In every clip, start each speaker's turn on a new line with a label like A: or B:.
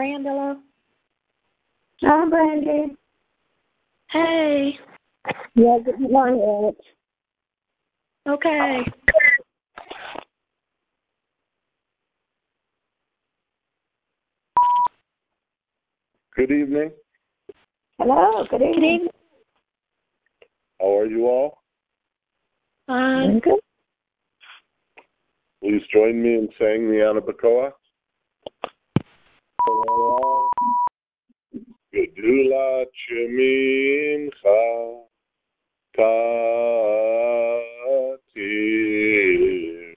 A: Brandela.
B: Hi, Brandy.
A: Hey.
B: Yeah, good morning.
A: Okay.
C: Good evening.
B: Hello, good evening.
A: Good evening.
C: How are you all?
B: Good.
C: Please join me in saying the Anabakoa. Gedula Chemincha Katir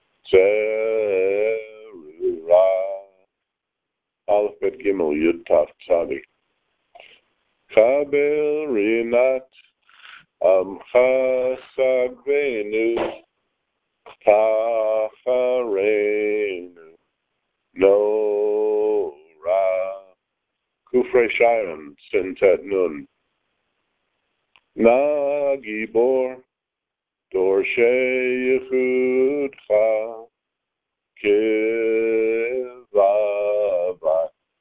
C: Zerura Aleph Bet Gimel Yud Tav Tzadi Kabel Rinat Amcha Sagvenu Tacharenu No Ra Kufrei Shayon Sintet Nun Na Gibor Dorshei Yechudcha Kivava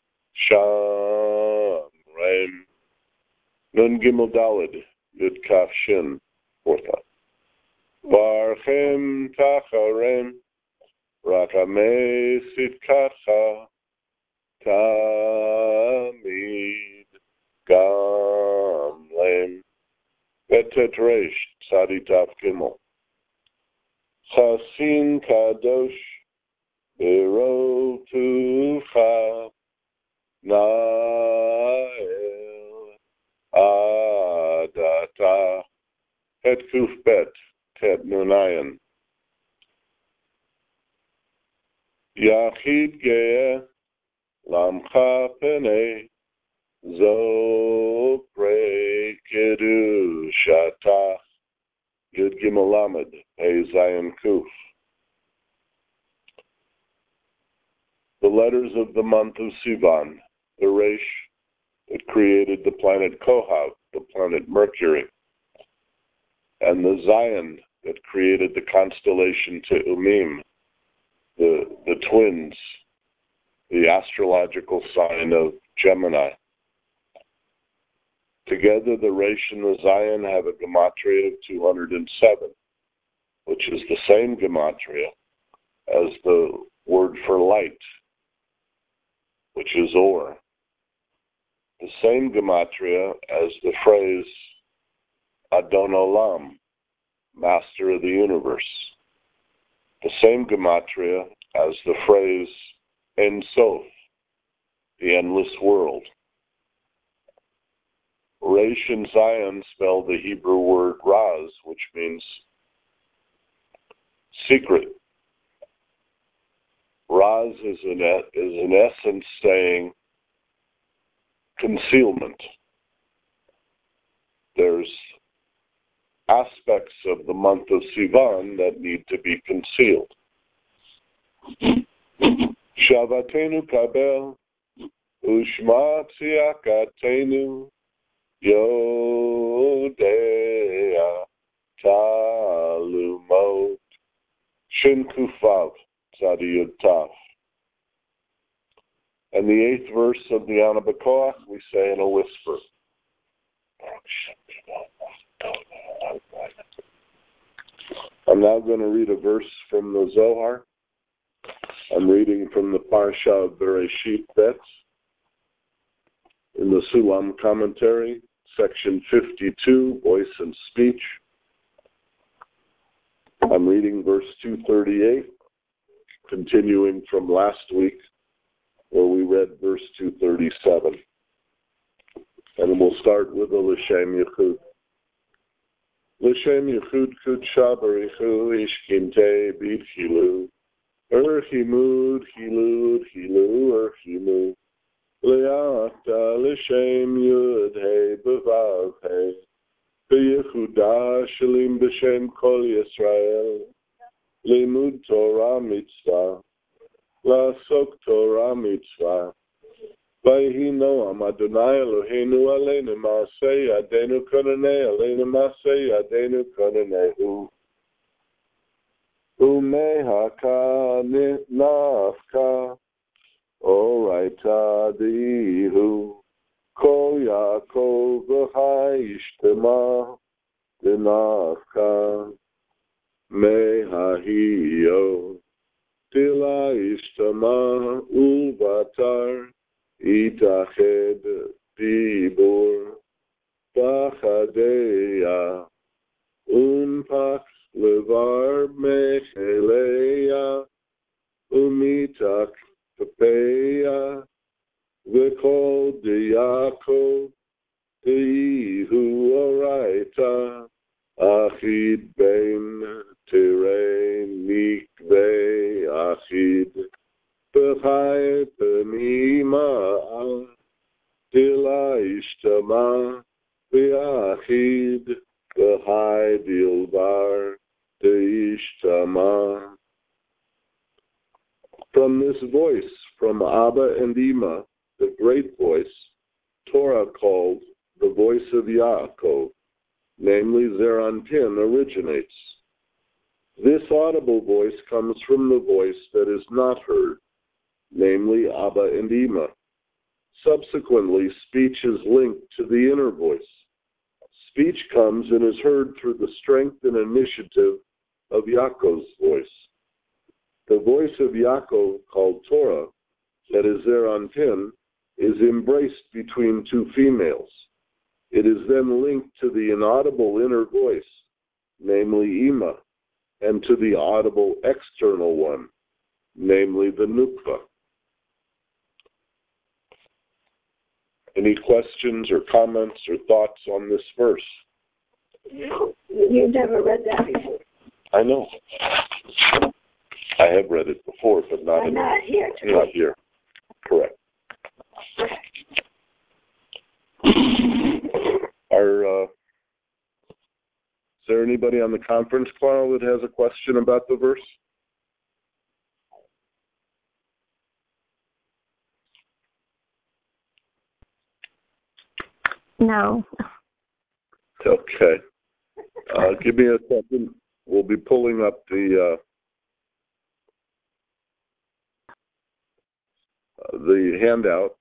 C: Shamrem Nun Gimel Daled Yud Kaf Shin Fortha Barchem Tacharem Rakamei Sitkatcha Tamid Gamlem Betet Reish Tzadi Tav Gimel Chasin Kadosh Berotucha Nael Adata Het Kuf Bet Tet Nunayan Yachid Ge'eh Lamcha Penei Zopre Kedushatach Yud Gimel Lamed Hey Zion Kuf. The letters of the month of Sivan, the Resh that created the planet Kohav, the planet Mercury, and the Zion that created the constellation Te'umim, the twins, the astrological sign of Gemini. Together, the Resh and the Zion have a gematria of 207, which is the same gematria as the word for light, which is Or. The same gematria as the phrase Adon Olam, Master of the Universe. The same gematria as the phrase Ein Sof, the endless world. Resh and Zion spell the Hebrew word Raz, which means secret. Raz is in essence saying concealment. There's aspects of the month of Sivan that need to be concealed. Shavatenu kabel ushma tziakatenu Yodea Talumot Shin Kufav Tzadi Yud Tav. And the 8th verse of the Anabakoach we say in a whisper. I'm now going to read a verse from the Zohar. I'm reading from the Parsha of Bereshit Bet in the Sulam commentary, section 52, voice and speech. I'm reading verse 238, continuing from last week, where we read verse 237. And we'll start with the L'Shem Yichud. L'Shem Yichud Kudsha Barichu Ishkinte B'Chilu Erchimud Chilud Chilu Erchimud Le'ata L'Shem Yud Hey B'Vav Hey B'Yehuda Shalim B'Shem Kol Yisrael Limud Torah Mitzvah La'asok Torah Mitzvah Vayhi Noam Adonai Eloheinu Aleinu Ma'aseh Yadeinu Konanei Aleinu Ma'aseh Yadeinu Konanehu Umehaka Nafka Oraita Shema Dinafka Mehahio Tila Ishtama Ulvatar Itached Dibur Bachadeya Unpax Levar Mecheleya Umitak Pepeya V'kol Diyako Dihu Oraita Achid Bein Tirei Mikvei Achid B'chai B'nima Tila Ishtama B'achid B'chai Dilvar Deishtama. From this voice, from Abba and Ima, the great voice, Torah called the voice of Yaakov, namely Zeranpin, originates. This audible voice comes from the voice that is not heard, namely Abba and Ima. Subsequently, speech is linked to the inner voice. Speech comes and is heard through the strength and initiative of Yaakov's voice. The voice of Yaakov, called Torah, that is Zeranpin, is embraced between two females. It is then linked to the inaudible inner voice, namely Ima, and to the audible external one, namely the Nukva. Any questions or comments or thoughts on this verse?
B: You never read that before.
C: I know. I have read it before, but not
B: here.
C: Not here. Correct. Is there anybody on the conference call that has a question about the verse?
B: No.
C: Okay. Give me a second. We'll be pulling up the handout.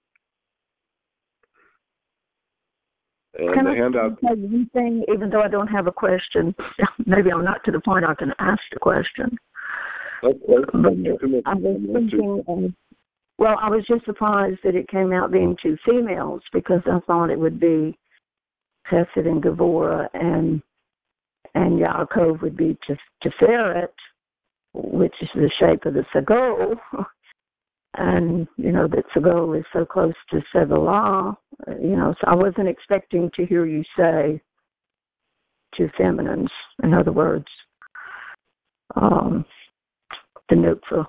C: And
B: can
C: the
B: I
C: handout.
B: tell you one thing, even though I don't have a question? Maybe I'm not to the point I can ask the question.
C: Okay.
B: I was thinking, well, I was just surprised that it came out being two females, because I thought it would be Chesed and Gevurah, and Yaakov would be Tiferet, which is the shape of the Sagol. And, that Sagol is so close to Segalah, so I wasn't expecting to hear you say two feminines. In other words, the Nukva.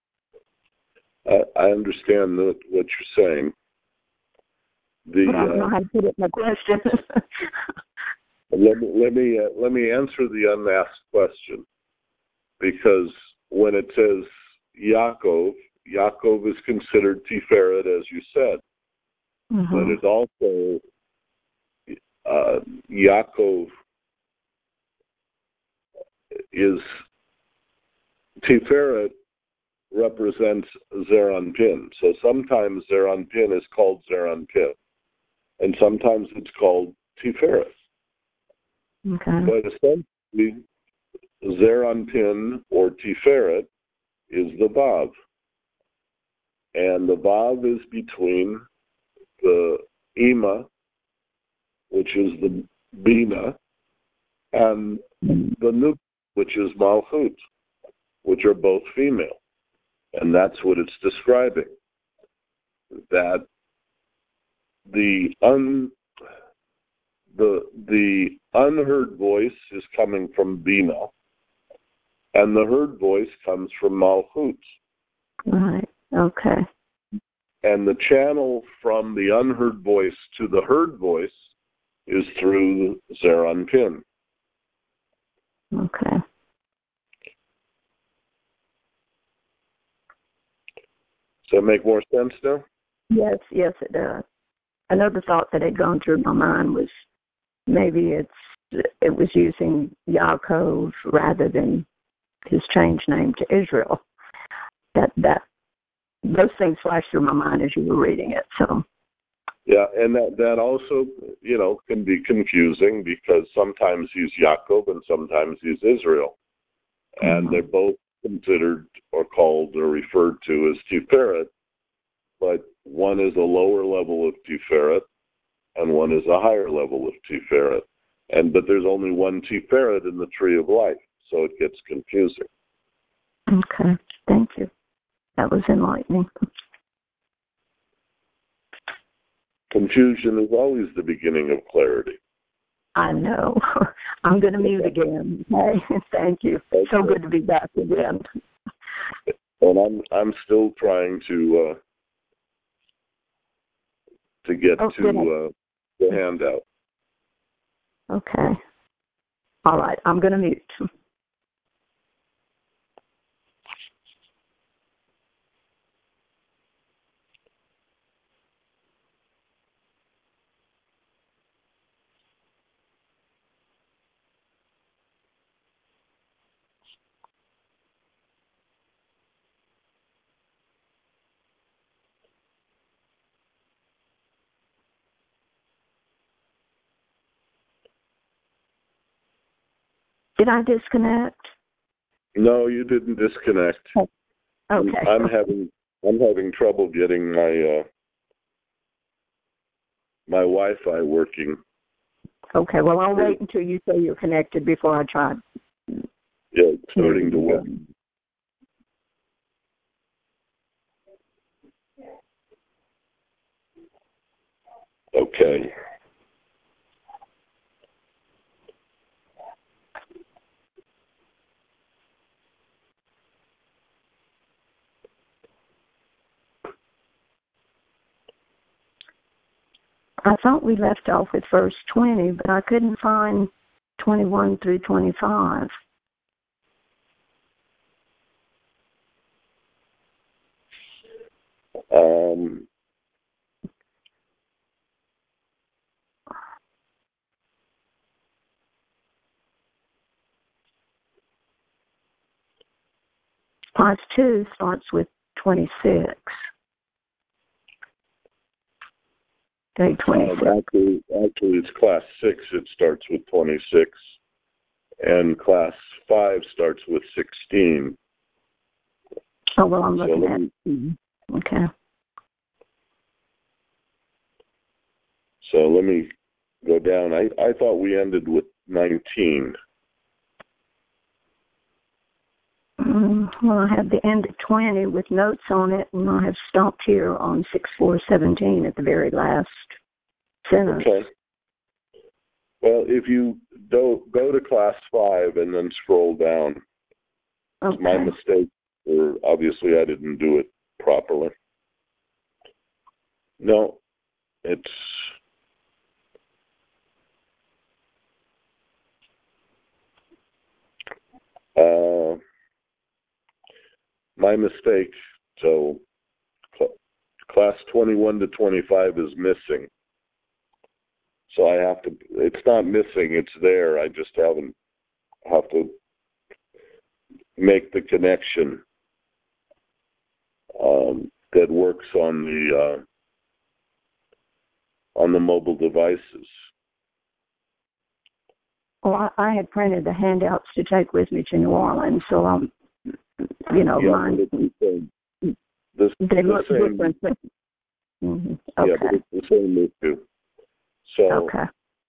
C: I understand what you're saying.
B: But I don't know how to put it in my question.
C: Let me answer the unasked question, because when it says Yaakov is considered Tiferet, as you said, but it's also Yaakov is Tiferet represents Zeranpin. So sometimes Zeranpin is called Zeranpin, and sometimes it's called Tiferet.
B: Okay.
C: But essentially, Zeranpin or Tiferet is the Vav. And the Vav is between the Ima, which is the Bina, and the Nuk, which is Malchut, which are both female. And that's what it's describing. That the unheard voice is coming from Bina, and the heard voice comes from Malchut.
B: Right. Okay.
C: And the channel from the unheard voice to the heard voice is through Zeranpin.
B: Okay.
C: Does that make more sense now?
B: Yes, it does. Another thought that had gone through my mind was maybe it was using Yaakov rather than his changed name to Israel. That those things flashed through my mind as you were reading it. So
C: Yeah, and that also, can be confusing because sometimes he's Yaakov and sometimes he's Israel. And they're both considered or called or referred to as Tiferet, but one is a lower level of Tiferet and one is a higher level of Tiferet. But there's only one Tiferet in the tree of life, so it gets confusing.
B: Okay, thank you. That was enlightening.
C: Confusion is always the beginning of clarity.
B: I know. I'm going to mute again. Okay, thank you. Okay. So good to be back again.
C: And I'm still trying to get to the handout.
B: Okay. All right. I'm going to mute. Did I disconnect?
C: No, you didn't disconnect.
B: Oh, okay.
C: I'm having trouble getting my Wi-Fi working.
B: Okay. Well, I'll wait until you say you're connected before I try.
C: Yeah, it's starting to work. Okay.
B: I thought we left off with verse 20, but I couldn't find 21 through 25. Class 2 starts with 26. Day 26.
C: Actually, it's class 6. It starts with 26, and class 5 starts with 16.
B: Oh, well, I'm looking at. Okay.
C: So let me go down. I thought we ended with 19.
B: Well, I have the end of 20 with notes on it, and I have stopped here on 6:4:17 at the very last sentence.
C: Okay. Well, if you go to class 5 and then scroll down,
B: okay.
C: It's my mistake. Or obviously, I didn't do it properly. No, it's my mistake. So class 21 to 25 is missing. So I have to, it's not missing, it's there. I just have to make the connection that works on the mobile devices.
B: Well, I had printed the handouts to take with me to New Orleans, so mine.
C: They
B: look different. Mm-hmm. Okay.
C: Yeah, but it's the same issue. So,
B: okay.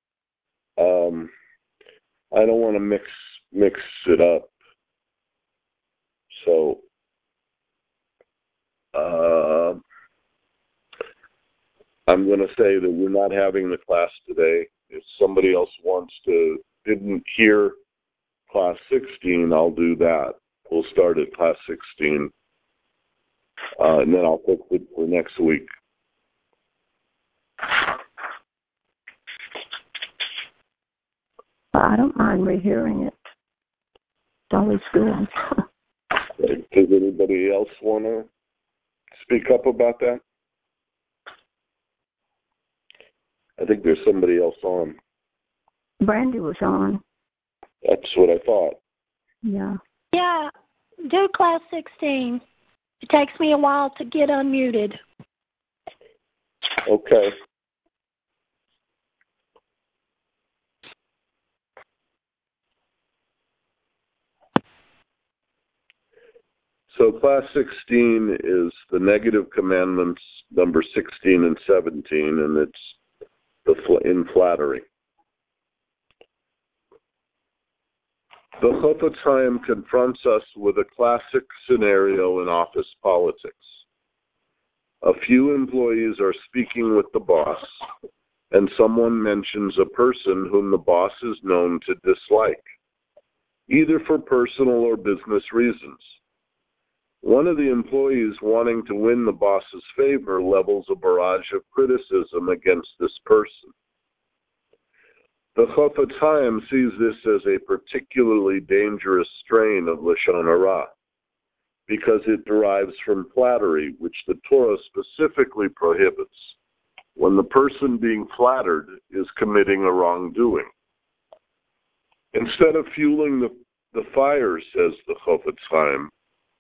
C: I don't want to mix it up. So, I'm going to say that we're not having the class today. If somebody else didn't hear class 16, I'll do that. We'll start at class 16, and then I'll fix it for next week.
B: I don't mind rehearing it. It's always good.
C: Does anybody else want to speak up about that? I think there's somebody else on.
B: Brandy was on.
C: That's what I thought.
B: Yeah.
A: Yeah, do class 16. It takes me a while to get unmuted.
C: Okay. So class 16 is the negative commandments, number 16 and 17, and it's in flattery. The Chofetz Chaim confronts us with a classic scenario in office politics. A few employees are speaking with the boss, and someone mentions a person whom the boss is known to dislike, either for personal or business reasons. One of the employees, wanting to win the boss's favor, levels a barrage of criticism against this person. The Chofetz Chaim sees this as a particularly dangerous strain of Lashon Hara, because it derives from flattery, which the Torah specifically prohibits when the person being flattered is committing a wrongdoing. Instead of fueling the fire, says the Chofetz Chaim,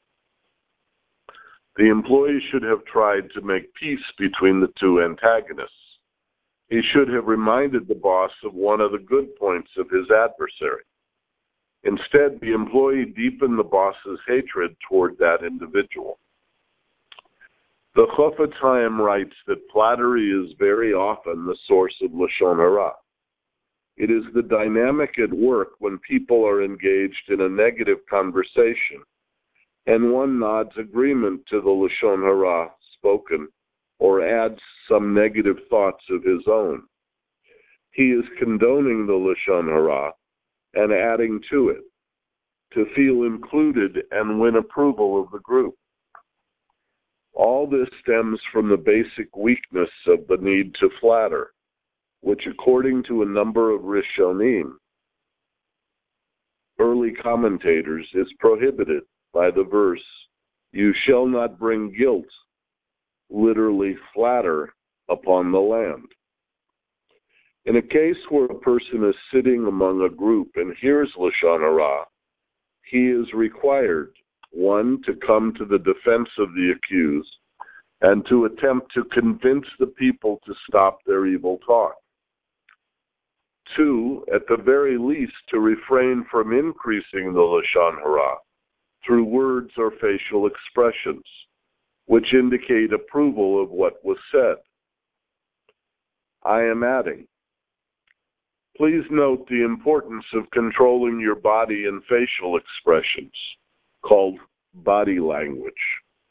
C: the employee should have tried to make peace between the two antagonists. He should have reminded the boss of one of the good points of his adversary. Instead, the employee deepened the boss's hatred toward that individual. The Chofetz Chaim writes that flattery is very often the source of Lashon Hara. It is the dynamic at work when people are engaged in a negative conversation, and one nods agreement to the Lashon Hara spoken, or adds some negative thoughts of his own. He is condoning the Lashon Hara and adding to it, to feel included and win approval of the group. All this stems from the basic weakness of the need to flatter, which according to a number of Rishonim, early commentators, is prohibited by the verse, "You shall not bring guilt," literally flatter, upon the land. In a case where a person is sitting among a group and hears Lashon Hara, he is required, 1, to come to the defense of the accused, and to attempt to convince the people to stop their evil talk. 2, at the very least, to refrain from increasing the Lashon Hara through words or facial expressions, which indicate approval of what was said. I am adding, please note the importance of controlling your body and facial expressions, called body language.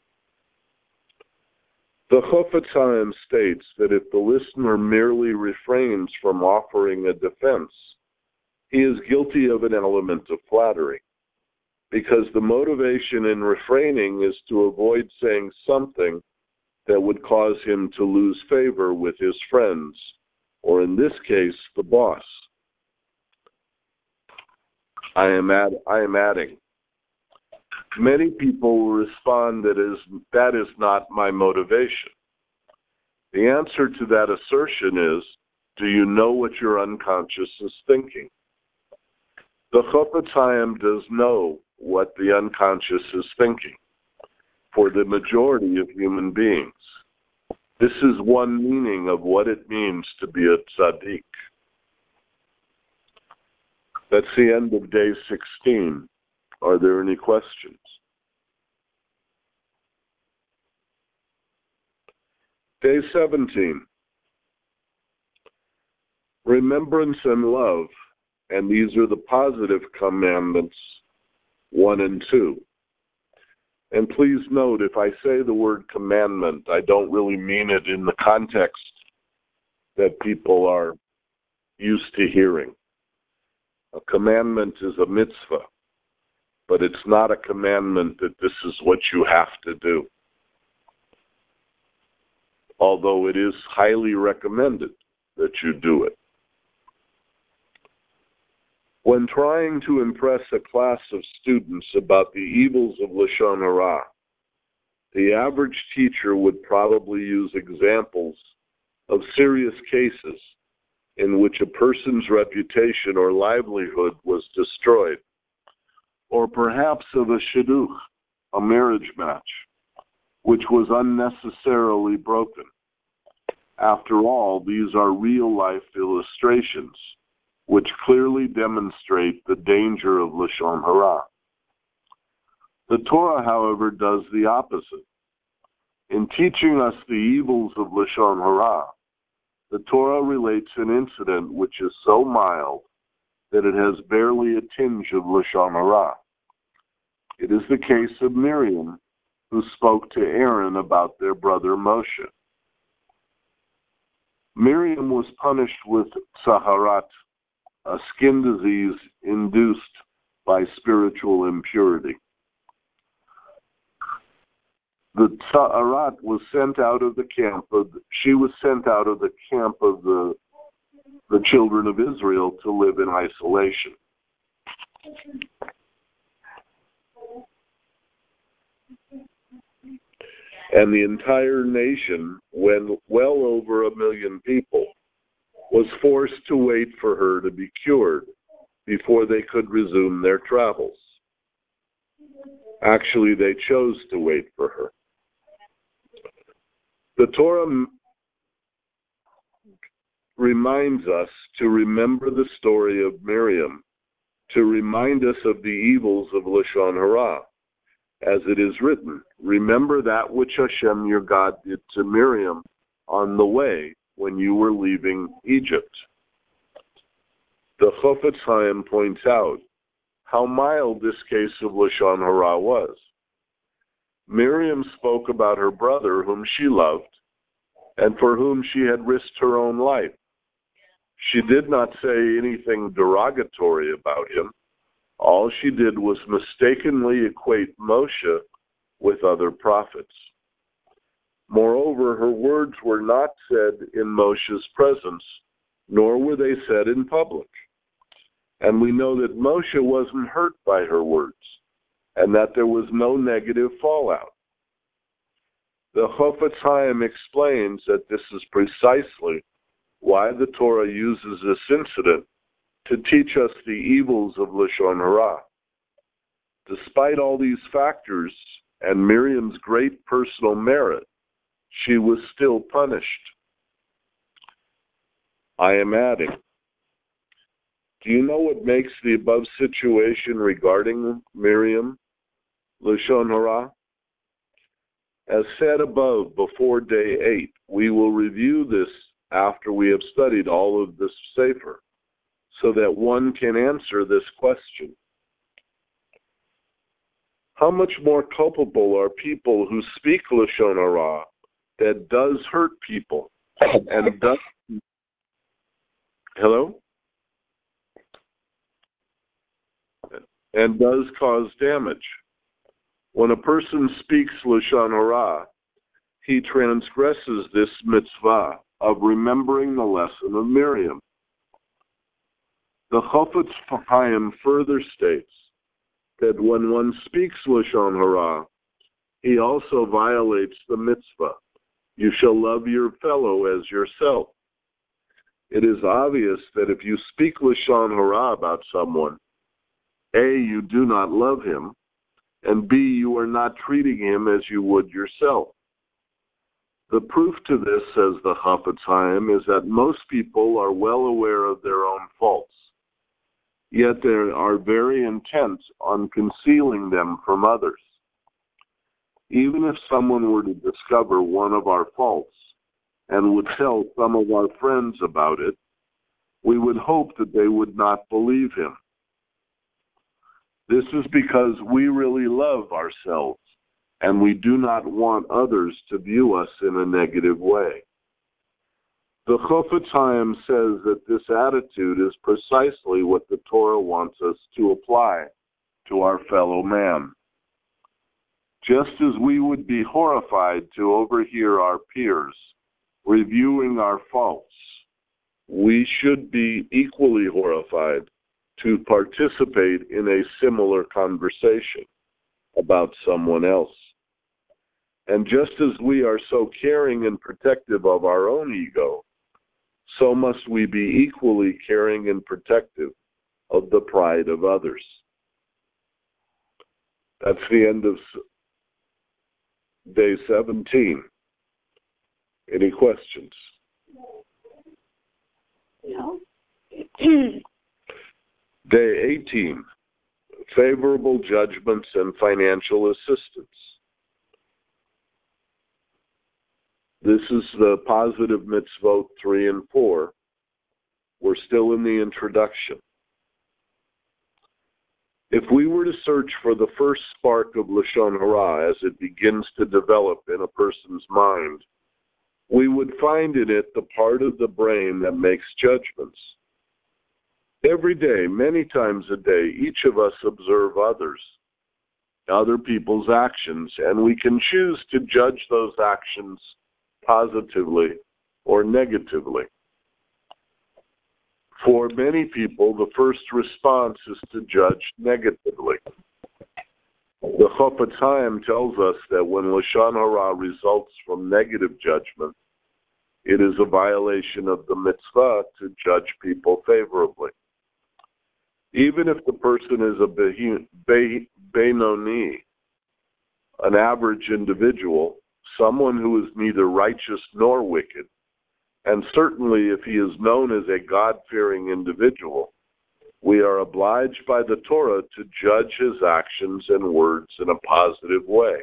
C: The Chofetz Chaim states that if the listener merely refrains from offering a defense, he is guilty of an element of flattery, because the motivation in refraining is to avoid saying something that would cause him to lose favor with his friends, or in this case, the boss. I am adding, many people will respond that is not my motivation. The answer to that assertion is, do you know what your unconscious is thinking? The Chofetz Chaim does know what the unconscious is thinking for the majority of human beings. This is one meaning of what it means to be a tzaddik. That's the end of day 16. Are there any questions? Day 17. Remembrance and love, and these are the positive commandments, 1 and 2. And please note, if I say the word commandment, I don't really mean it in the context that people are used to hearing. A commandment is a mitzvah, but it's not a commandment that this is what you have to do. Although it is highly recommended that you do it. When trying to impress a class of students about the evils of Lashon Hara, the average teacher would probably use examples of serious cases in which a person's reputation or livelihood was destroyed, or perhaps of a shidduch, a marriage match, which was unnecessarily broken. After all, these are real-life illustrations, which clearly demonstrate the danger of Lashon Hara. The Torah, however, does the opposite. In teaching us the evils of Lashon Hara, the Torah relates an incident which is so mild that it has barely a tinge of Lashon Hara. It is the case of Miriam, who spoke to Aaron about their brother Moshe. Miriam was punished with Tzaharat, a skin disease induced by spiritual impurity. The Tzaharat was sent out of the camp of, she was sent out of the camp of the children of Israel to live in isolation. And the entire nation, when well over 1 million people, was forced to wait for her to be cured before they could resume their travels. Actually, they chose to wait for her. The Torah reminds us to remember the story of Miriam, to remind us of the evils of Lashon Hara. As it is written, remember that which Hashem your God did to Miriam on the way when you were leaving Egypt. The Chofetz Chaim points out how mild this case of Lashon Hara was. Miriam spoke about her brother whom she loved and for whom she had risked her own life. She did not say anything derogatory about him. All she did was mistakenly equate Moshe with other prophets. Moreover, her words were not said in Moshe's presence, nor were they said in public. And we know that Moshe wasn't hurt by her words, and that there was no negative fallout. The Chofetz Chaim explains that this is precisely why the Torah uses this incident to teach us the evils of Lashon Hara. Despite all these factors and Miriam's great personal merit, she was still punished. I am adding, do you know what makes the above situation regarding Miriam Lashon Hara? As said above before day 8, we will review this after we have studied all of this Sefer, so that one can answer this question. How much more culpable are people who speak Lashon Hara that does hurt people and does... Hello? And does cause damage? When a person speaks Lashon Hara, he transgresses this mitzvah of remembering the lesson of Miriam. The Chofetz Chaim further states that when one speaks Lashon Hara, he also violates the mitzvah, you shall love your fellow as yourself. It is obvious that if you speak Lashon Hara about someone, A, you do not love him, and B, you are not treating him as you would yourself. The proof to this, says the Chofetz Chaim, is that most people are well aware of their own faults, yet they are very intent on concealing them from others. Even if someone were to discover one of our faults and would tell some of our friends about it, we would hope that they would not believe him. This is because we really love ourselves, and we do not want others to view us in a negative way. The Chofetz Chaim says that this attitude is precisely what the Torah wants us to apply to our fellow man. Just as we would be horrified to overhear our peers reviewing our faults, we should be equally horrified to participate in a similar conversation about someone else. And just as we are so caring and protective of our own ego, so must we be equally caring and protective of the pride of others. That's the end of day 17. Any questions?
A: No.
C: Day 18. favorable judgments and financial assistance. This is the positive mitzvot 3 and 4. We're still in the introduction. If we were to search for the first spark of Lashon Hara as it begins to develop in a person's mind, we would find in it the part of the brain that makes judgments. Every day, many times a day, each of us observe other people's actions, and we can choose to judge those actions positively or negatively. For many people, the first response is to judge negatively. The Chofetz Chaim tells us that when Lashon Hara results from negative judgment, it is a violation of the mitzvah to judge people favorably. Even if the person is a Benoni, an average individual, someone who is neither righteous nor wicked, and certainly if he is known as a God-fearing individual, we are obliged by the Torah to judge his actions and words in a positive way.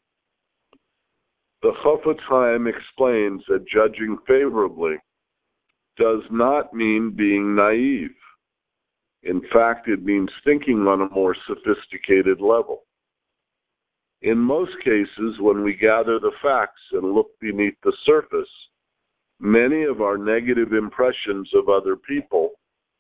C: The Chofetz Chaim explains that judging favorably does not mean being naive. In fact, it means thinking on a more sophisticated level. In most cases, when we gather the facts and look beneath the surface, many of our negative impressions of other people's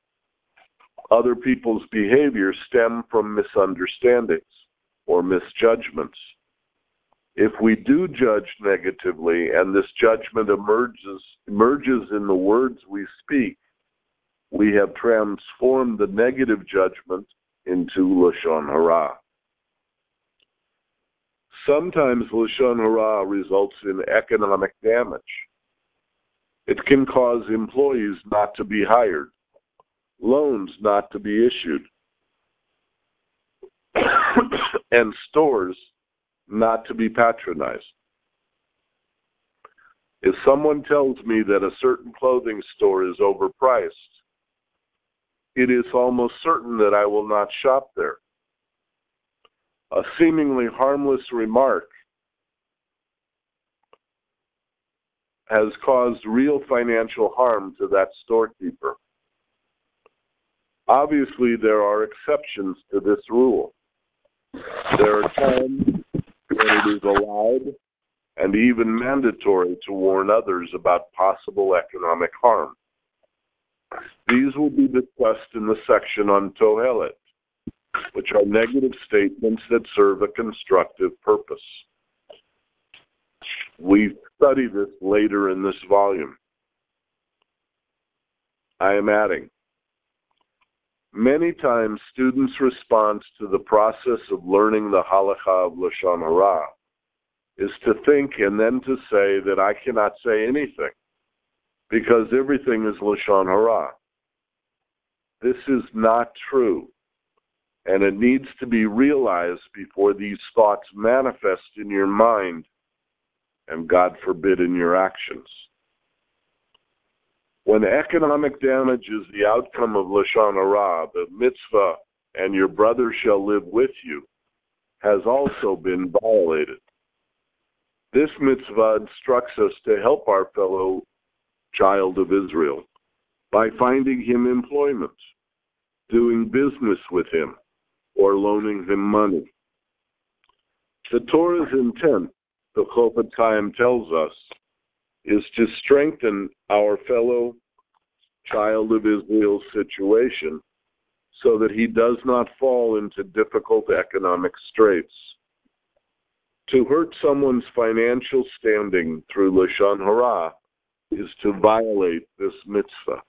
C: behavior stem from misunderstandings or misjudgments. If we do judge negatively and this judgment emerges in the words we speak, we have transformed the negative judgment into Lashon Hara. Sometimes Lashon Hara results in economic damage. It can cause employees not to be hired, loans not to be issued, and stores not to be patronized. If someone tells me that a certain clothing store is overpriced, it is almost certain that I will not shop there. A seemingly harmless remark has caused real financial harm to that storekeeper. Obviously, there are exceptions to this rule. There are times when it is allowed and even mandatory to warn others about possible economic harm. These will be discussed in the section on Tohelet, which are negative statements that serve a constructive purpose. We study this later in this volume. I am adding, many times students' response to the process of learning the halakha of Lashon Hara is to think and then to say that I cannot say anything because everything is Lashon Hara. This is not true, and it needs to be realized before these thoughts manifest in your mind and, God forbid, in your actions. When economic damage is the outcome of Lashon Hara, the mitzvah, and your brother shall live with you, has also been violated. This mitzvah instructs us to help our fellow child of Israel by finding him employment, doing business with him, or loaning him money. The Torah's intent, the Chofetz Chaim tells us, is to strengthen our fellow child of Israel's situation so that he does not fall into difficult economic straits. To hurt someone's financial standing through Lashon Hara is to violate this mitzvah.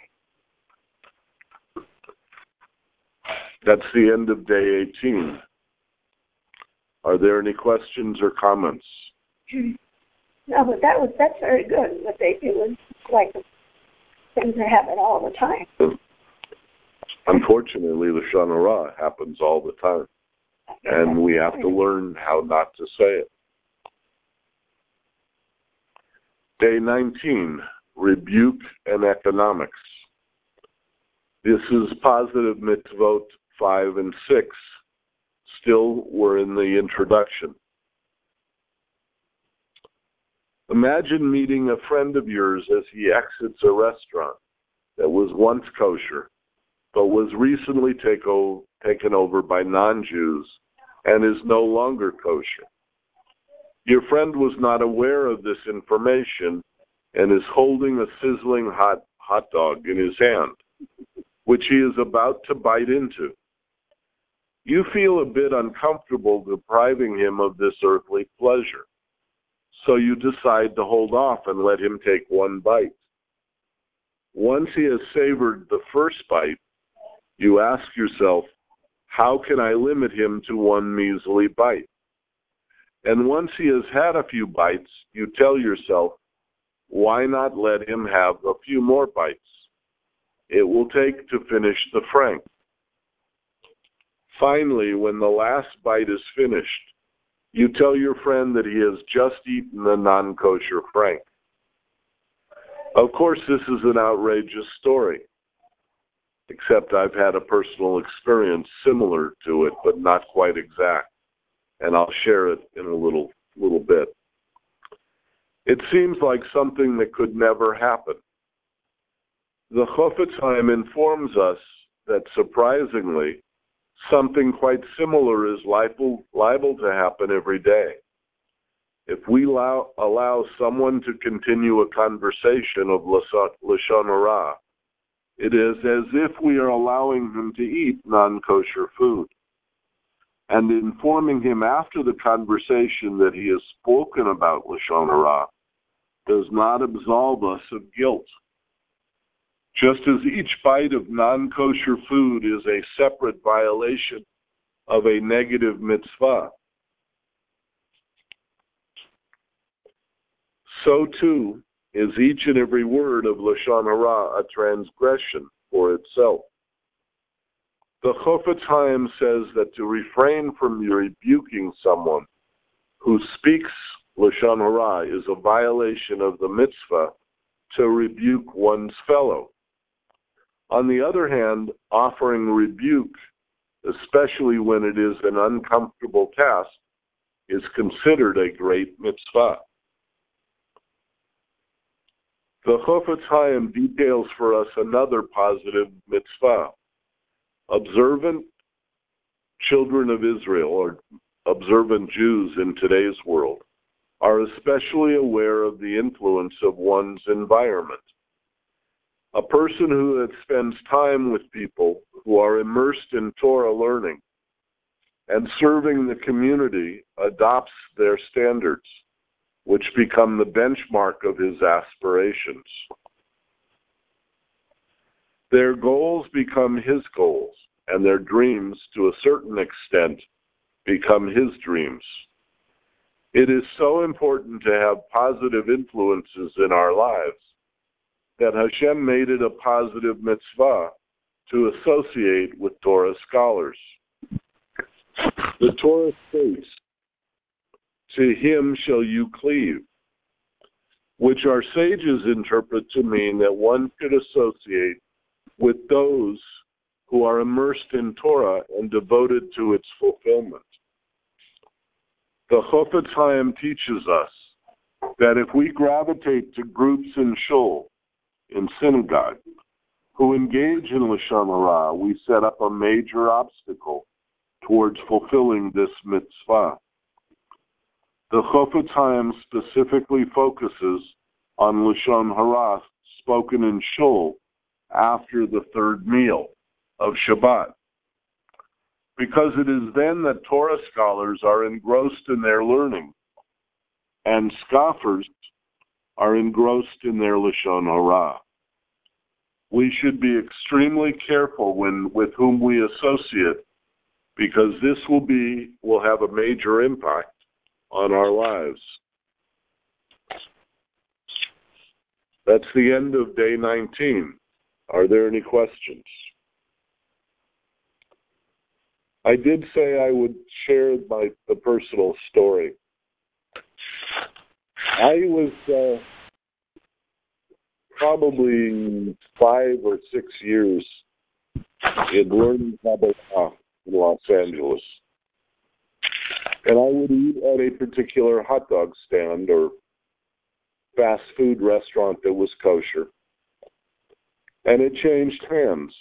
C: That's the end of day 18. Are there any questions or comments?
D: No, but that's very good. What they do is like things that happen all the time.
C: Unfortunately, Lashon Hara happens all the time, and we have to learn how not to say it. Day 19, rebuke and economics. This is positive mitzvot 5, and 6 still were in the introduction. Imagine meeting a friend of yours as he exits a restaurant that was once kosher, but was recently taken over by non-Jews and is no longer kosher. Your friend was not aware of this information and is holding a sizzling hot dog in his hand, which he is about to bite into. You feel a bit uncomfortable depriving him of this earthly pleasure, so you decide to hold off and let him take one bite. Once he has savored the first bite, you ask yourself, how can I limit him to one measly bite? And once he has had a few bites, you tell yourself, why not let him have a few more bites? It will take to finish the frank. Finally, when the last bite is finished, you tell your friend that he has just eaten a non-kosher frank. Of course, this is an outrageous story, except I've had a personal experience similar to it, but not quite exact, and I'll share it in a little bit. It seems like something that could never happen. The Chofetz Chaim informs us that, surprisingly, something quite similar is liable to happen every day. If we allow someone to continue a conversation of Lashon Hara, it is as if we are allowing him to eat non-kosher food. And informing him after the conversation that he has spoken about Lashon Hara does not absolve us of guilt. Just as each bite of non-kosher food is a separate violation of a negative mitzvah, so too is each and every word of Lashon Hara a transgression for itself. The Chofetz Chaim says that to refrain from rebuking someone who speaks Lashon Hara is a violation of the mitzvah to rebuke one's fellow. On the other hand, offering rebuke, especially when it is an uncomfortable task, is considered a great mitzvah. The Chofetz Chaim details for us another positive mitzvah. Observant children of Israel, or observant Jews in today's world, are especially aware of the influence of one's environment. A person who spends time with people who are immersed in Torah learning and serving the community adopts their standards, which become the benchmark of his aspirations. Their goals become his goals, and their dreams, to a certain extent, become his dreams. It is so important to have positive influences in our lives that Hashem made it a positive mitzvah to associate with Torah scholars. The Torah states, "To him shall you cleave," which our sages interpret to mean that one could associate with those who are immersed in Torah and devoted to its fulfillment. The Chofetz Chaim teaches us that if we gravitate to groups in shul, in synagogue, who engage in Lashon Hara, we set up a major obstacle towards fulfilling this mitzvah. The Chofetz Chaim specifically focuses on Lashon Hara spoken in shul after the third meal of Shabbat, because it is then that Torah scholars are engrossed in their learning, and scoffers are engrossed in their Lashon Hara. We should be extremely careful with whom we associate, because this will have a major impact on our lives. That's the end of day 19. Are there any questions? I did say I would share the personal story. I was probably 5 or 6 years in Learning Kabbalah in Los Angeles. And I would eat at a particular hot dog stand or fast food restaurant that was kosher. And it changed hands.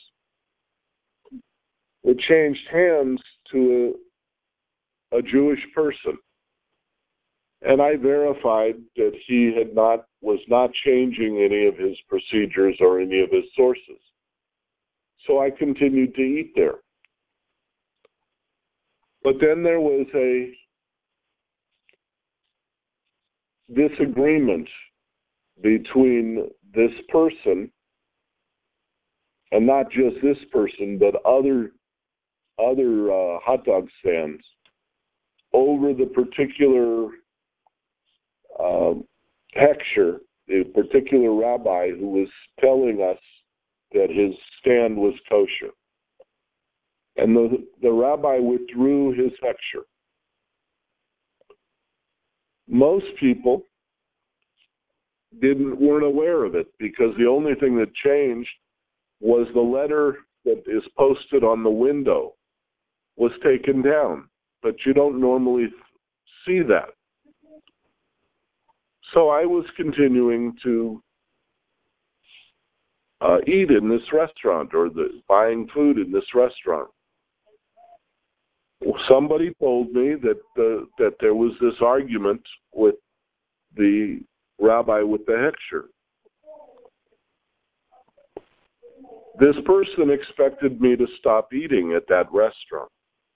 C: It changed hands to a Jewish person. And I verified that he was not changing any of his procedures or any of his sources. So I continued to eat there. But then there was a disagreement between this person, and not just this person, but other hot dog stands, over the particular hechsher, a particular rabbi who was telling us that his stand was kosher. And the rabbi withdrew his hechsher. Most people weren't aware of it because the only thing that changed was the letter that is posted on the window was taken down. But you don't normally see that. So I was continuing to eat in this restaurant or buying food in this restaurant. Somebody told me that there was this argument with the rabbi with the hechsher. This person expected me to stop eating at that restaurant.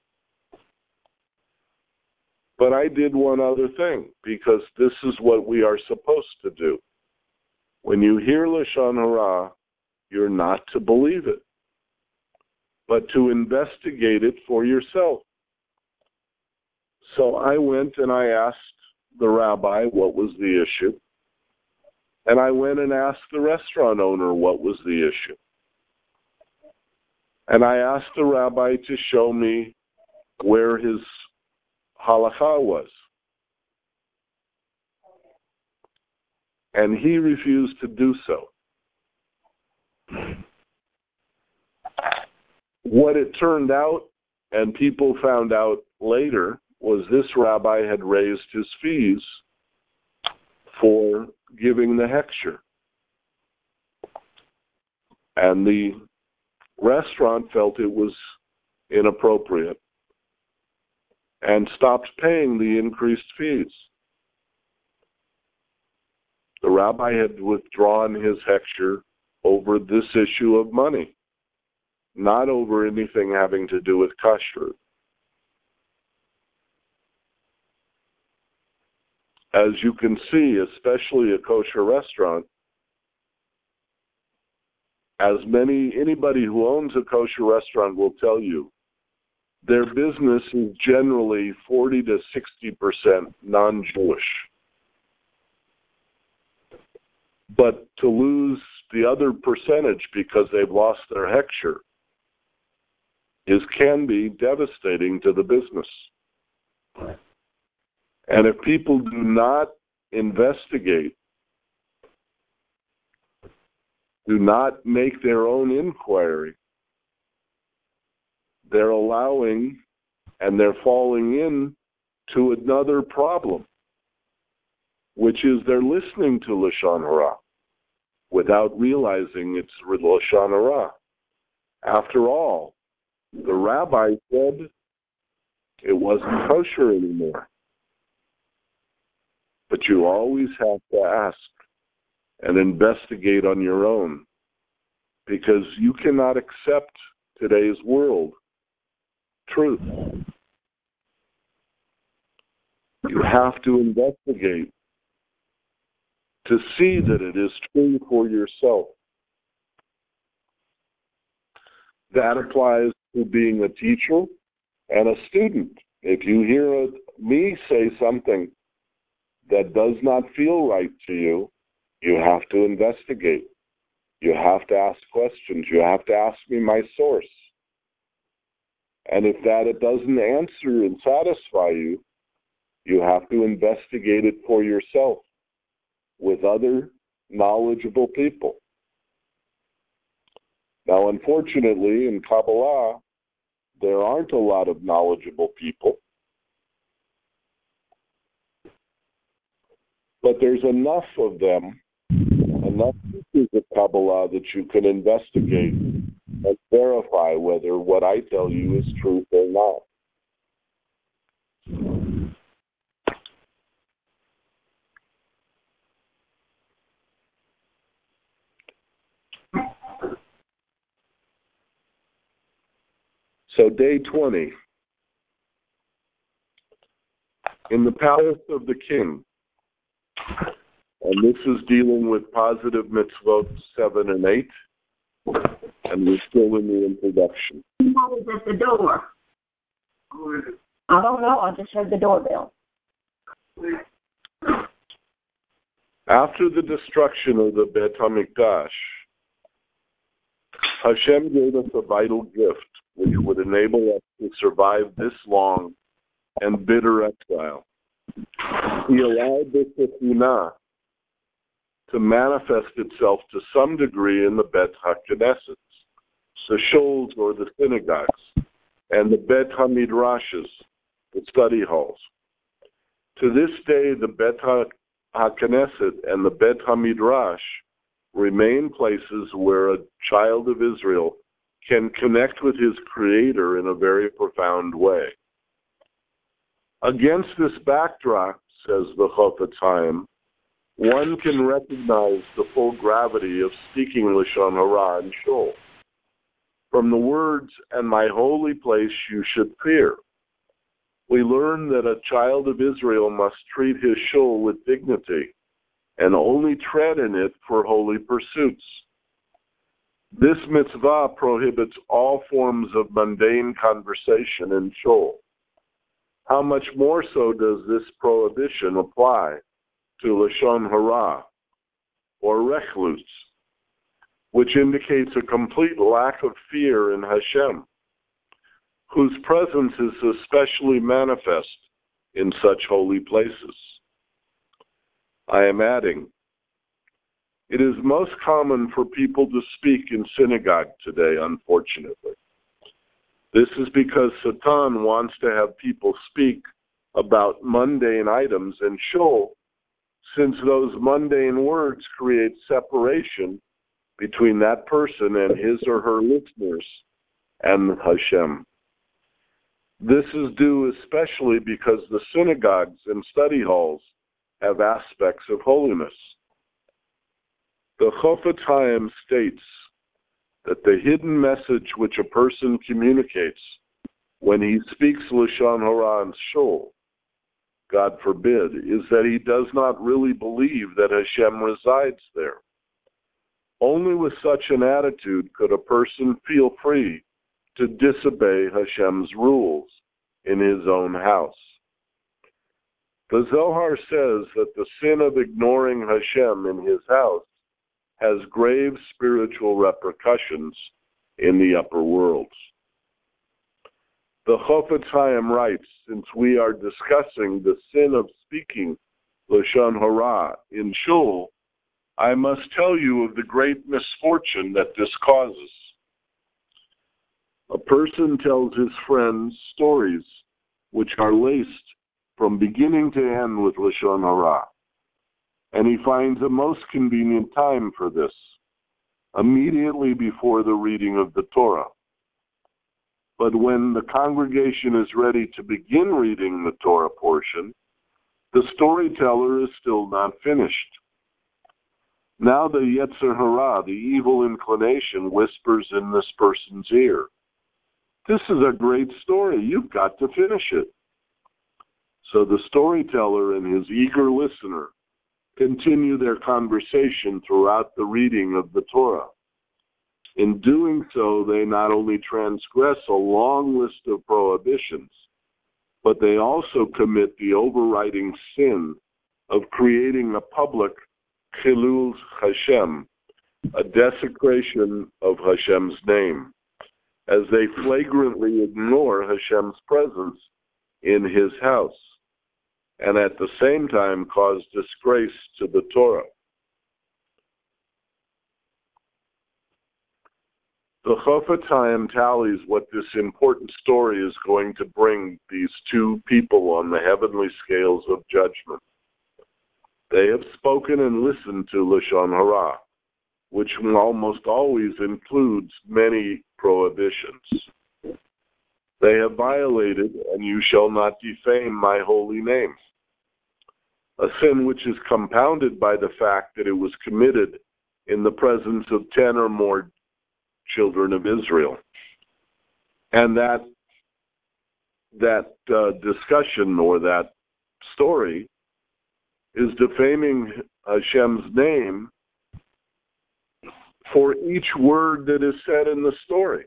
C: But I did one other thing, because this is what we are supposed to do. When you hear Lashon Hara, you're not to believe it, but to investigate it for yourself. So I went and I asked the rabbi what was the issue, and I went and asked the restaurant owner what was the issue. And I asked the rabbi to show me where his halakha was. And he refused to do so. What it turned out, and people found out later, was this rabbi had raised his fees for giving the hechsher. And the restaurant felt it was inappropriate and stopped paying the increased fees. The rabbi had withdrawn his hechsher over this issue of money, not over anything having to do with kashrut. As you can see, especially a kosher restaurant, anybody who owns a kosher restaurant will tell you, their business is generally 40 to 60% non-Jewish. But to lose the other percentage because they've lost their hechsher can be devastating to the business. And if people do not investigate, do not make their own inquiry, they're allowing and they're falling into another problem, which is they're listening to Lashon Hara without realizing it's Lashon Hara. After all, the rabbi said it wasn't kosher anymore. But you always have to ask and investigate on your own, because you cannot accept today's world truth. You have to investigate to see that it is true for yourself. That applies to being a teacher and a student. If you hear me say something that does not feel right to you, you have to investigate. You have to ask questions. You have to ask me my source. And if it doesn't answer and satisfy you, you have to investigate it for yourself with other knowledgeable people. Now, unfortunately, in Kabbalah, there aren't a lot of knowledgeable people, but there's enough of them, enough pieces of Kabbalah that you can investigate and verify whether what I tell you is truth or not. So day 20. In the palace of the king, and this is dealing with positive mitzvot 7 and 8, and we're still in the introduction.
B: Who's at the door? I don't know. I just heard the doorbell.
C: After the destruction of the Beit HaMikdash, Hashem gave us a vital gift which would enable us to survive this long and bitter exile. He allowed the Shekhinah to manifest itself to some degree in the Bet HaKnesset, the shuls or the synagogues, and the Bet HaMidrashes, the study halls. To this day, the Bet HaKnesset and the Bet HaMidrash remain places where a child of Israel can connect with his Creator in a very profound way. Against this backdrop, says the Chofetz Chaim, one can recognize the full gravity of speaking Lashon Hara in Shul. From the words, "and my holy place you should fear," we learn that a child of Israel must treat his Shul with dignity and only tread in it for holy pursuits. This mitzvah prohibits all forms of mundane conversation in Shul. How much more so does this prohibition apply to Lashon Hara, or Rechlutz, which indicates a complete lack of fear in Hashem, whose presence is especially manifest in such holy places. I am adding, it is most common for people to speak in synagogue today, unfortunately. This is because Satan wants to have people speak about mundane items in Shul, since those mundane words create separation between that person and his or her listeners and Hashem. This is due especially because the synagogues and study halls have aspects of holiness. The Chofetz Chaim states that the hidden message which a person communicates when he speaks Lashon Hara in Shul, God forbid, is that he does not really believe that Hashem resides there. Only with such an attitude could a person feel free to disobey Hashem's rules in his own house. The Zohar says that the sin of ignoring Hashem in his house has grave spiritual repercussions in the upper worlds. The Chofetz Chaim writes, since we are discussing the sin of speaking Lashon Hara in Shul, I must tell you of the great misfortune that this causes. A person tells his friends stories which are laced from beginning to end with Lashon Hara, and he finds a most convenient time for this, immediately before the reading of the Torah. But when the congregation is ready to begin reading the Torah portion, the storyteller is still not finished. Now the Yetzer Hara, the evil inclination, whispers in this person's ear, "This is a great story, you've got to finish it." So the storyteller and his eager listener continue their conversation throughout the reading of the Torah. In doing so, they not only transgress a long list of prohibitions, but they also commit the overriding sin of creating a public Chilul Hashem, a desecration of Hashem's name, as they flagrantly ignore Hashem's presence in his house, and at the same time cause disgrace to the Torah. The Chofetz Chaim tallies what this important story is going to bring these two people on the heavenly scales of judgment. They have spoken and listened to Lashon Hara, which almost always includes many prohibitions. They have violated, and you shall not defame my holy name, a sin which is compounded by the fact that it was committed in the presence of 10 or more children of Israel. And that discussion or that story is defaming Hashem's name for each word that is said in the story.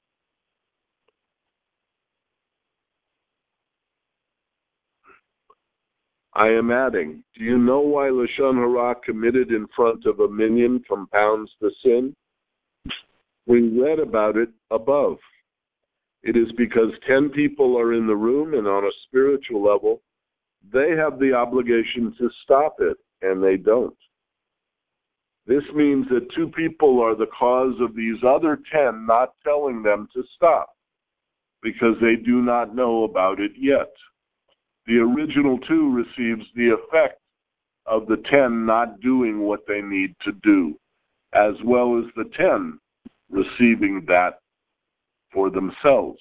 C: I am adding, do you know why Lashon Hara committed in front of a minyan compounds the sin? We read about it above. It is because 10 people are in the room, and on a spiritual level, they have the obligation to stop it, and they don't. This means that 2 people are the cause of these other 10 not telling them to stop, because they do not know about it yet. The original 2 receives the effect of the 10 not doing what they need to do, as well as the 10 receiving that for themselves.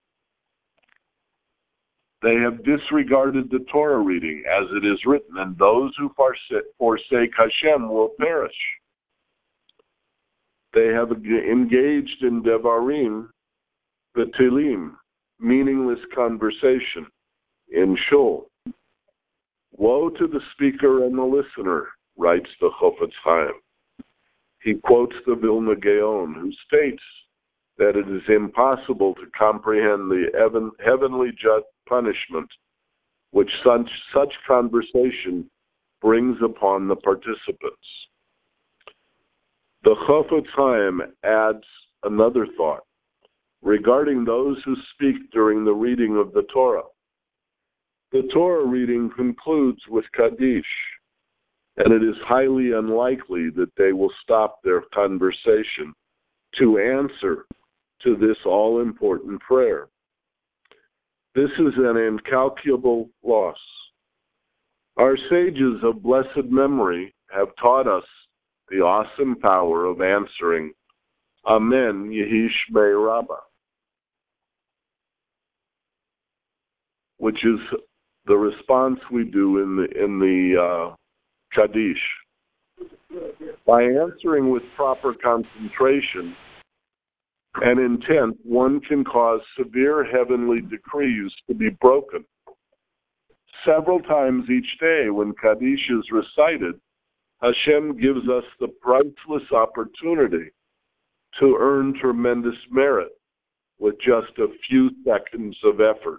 C: They have disregarded the Torah reading as it is written, and those who forsake Hashem will perish. They have engaged in devarim, betilim, meaningless conversation, in shul. Woe to the speaker and the listener, writes the Chofetz Chaim. He quotes the Vilna Gaon, who states that it is impossible to comprehend the heavenly punishment which such conversation brings upon the participants. The Chofetz Chaim adds another thought regarding those who speak during the reading of the Torah. The Torah reading concludes with Kaddish, and it is highly unlikely that they will stop their conversation to answer to this all-important prayer. This is an incalculable loss. Our sages of blessed memory have taught us the awesome power of answering, Amen, Yehi Shmei Rabbah, which is the response we do in the Kaddish. By answering with proper concentration and intent, one can cause severe heavenly decrees to be broken. Several times each day when Kaddish is recited, Hashem gives us the priceless opportunity to earn tremendous merit with just a few seconds of effort.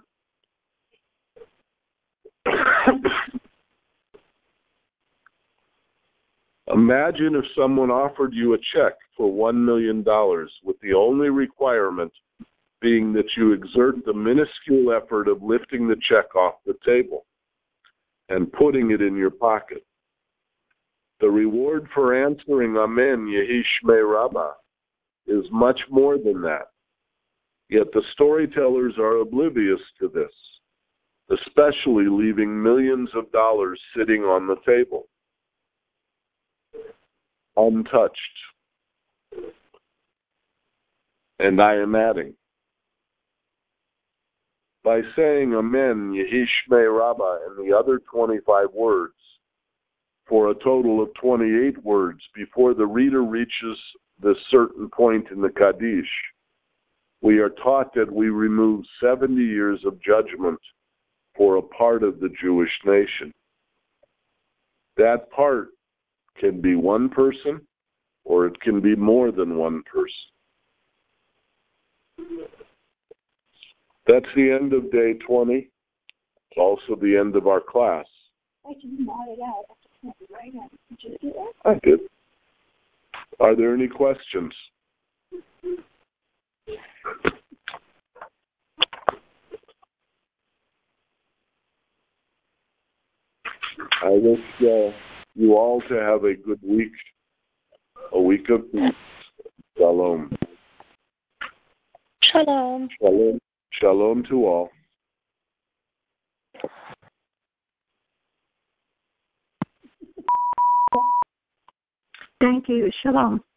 C: Imagine if someone offered you a check for $1 million with the only requirement being that you exert the minuscule effort of lifting the check off the table and putting it in your pocket. The reward for answering Amen, Yehi Shmei Rabbah is much more than that. Yet the storytellers are oblivious to this, especially leaving millions of dollars sitting on the table, untouched. And I am adding, by saying Amen, Yehi Shmei Rabbah, and the other 25 words, for a total of 28 words before the reader reaches this certain point in the Kaddish, we are taught that we remove 70 years of judgment for a part of the Jewish nation. That part can be one person, or it can be more than one person. That's the end of day 20. It's also the end of our class.
D: I just nodded out. Right now. Did you do that?
C: I did. Are there any questions? I wish you all to have a good week, a week of peace. Shalom.
A: Shalom.
C: Shalom. Shalom to all.
B: Thank you. Shalom.